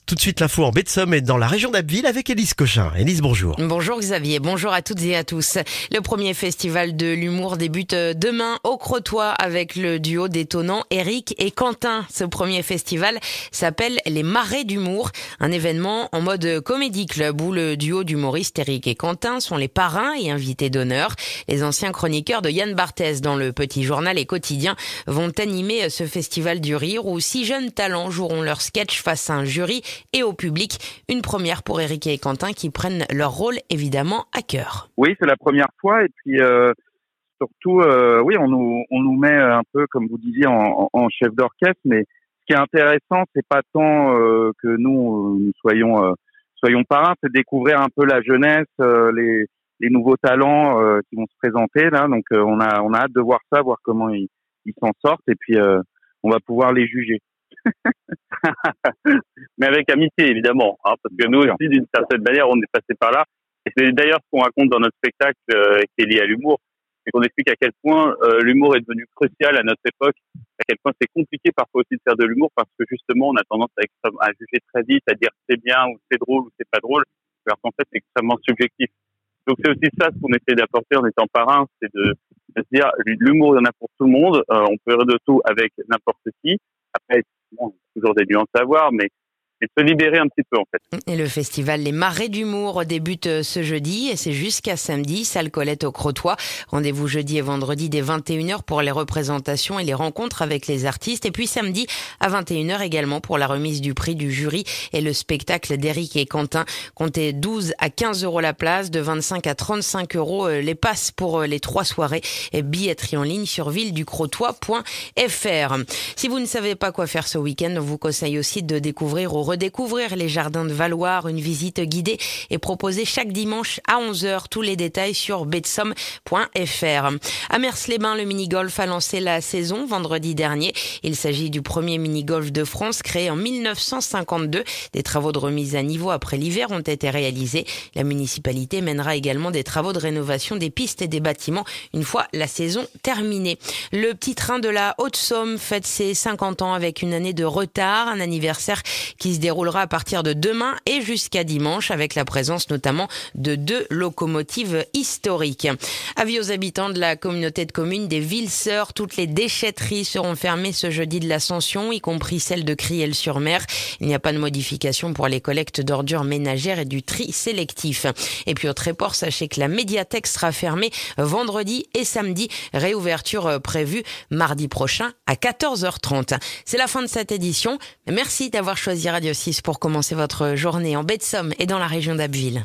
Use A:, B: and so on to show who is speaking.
A: Tout de suite l'info en baie de Somme et dans la région d'Abbeville avec Élise Cochin. Élise, bonjour.
B: Bonjour Xavier, bonjour à toutes et à tous. Le premier festival de l'humour débute demain au Crotoy avec le duo détonnant Eric et Quentin. Ce premier festival s'appelle Les Marais d'humour, un événement en mode comédie club où le duo d'humoristes Eric et Quentin sont les parrains et invités d'honneur. Les anciens chroniqueurs de Yann Barthès dans le Petit Journal et Quotidien vont animer ce festival du rire où 6 jeunes talents joueront leur sketch face à un jury et au public. Une première pour Eric et Quentin qui prennent leur rôle évidemment à cœur.
C: Oui, c'est la première fois et puis surtout, oui, on nous met un peu, comme vous disiez, en chef d'orchestre. Mais ce qui est intéressant, c'est pas tant que nous soyons parrains, c'est découvrir un peu la jeunesse, les nouveaux talents qui vont se présenter là. Donc on a hâte de voir ça, voir comment ils s'en sortent et puis on va pouvoir les juger.
D: Mais avec amitié évidemment, hein, parce que nous aussi d'une certaine manière on est passé par là, et c'est d'ailleurs ce qu'on raconte dans notre spectacle qui est lié à l'humour, c'est qu'on explique à quel point l'humour est devenu crucial à notre époque, à quel point c'est compliqué parfois aussi de faire de l'humour parce que justement on a tendance à juger très vite, à dire c'est bien ou c'est drôle ou c'est pas drôle, alors qu'en fait c'est extrêmement subjectif. Donc c'est aussi ça ce qu'on essaie d'apporter en étant parrain, c'est de se dire l'humour il y en a pour tout le monde, on peut rire de tout avec n'importe qui. Après, bon, toujours des nuances à voir, mais de se libérer un petit peu en fait.
B: Et le festival Les Marais d'humour débute ce jeudi et c'est jusqu'à samedi, salle Colette au Crotoy. Rendez-vous jeudi et vendredi dès 21h pour les représentations et les rencontres avec les artistes. Et puis samedi à 21h également pour la remise du prix du jury et le spectacle d'Eric et Quentin. Comptez 12 à 15 euros la place, de 25 à 35 euros les passes pour les 3 soirées et billetterie en ligne sur villeducrotoy.fr. Si vous ne savez pas quoi faire ce week-end, on vous conseille aussi de découvrir ou redécouvrir les jardins de Valloire, une visite guidée est proposée chaque dimanche à 11h. Tous les détails sur betsom.fr. À Mers-les-Bains, le mini-golf a lancé la saison vendredi dernier. Il s'agit du premier mini-golf de France créé en 1952. Des travaux de remise à niveau après l'hiver ont été réalisés. La municipalité mènera également des travaux de rénovation des pistes et des bâtiments une fois la saison terminée. Le petit train de la Haute-Somme fête ses 50 ans avec une année de retard, un anniversaire qui se déroulera à partir de demain et jusqu'à dimanche avec la présence notamment de 2 locomotives historiques. Avis aux habitants de la communauté de communes des Villes-Sœurs, toutes les déchetteries seront fermées ce jeudi de l'Ascension, y compris celle de Criel-sur-Mer. Il n'y a pas de modification pour les collectes d'ordures ménagères et du tri sélectif. Et puis au Tréport, sachez que la médiathèque sera fermée vendredi et samedi. Réouverture prévue mardi prochain à 14h30. C'est la fin de cette édition. Merci d'avoir choisi Radio 6 pour commencer votre journée en baie de Somme et dans la région d'Abbeville.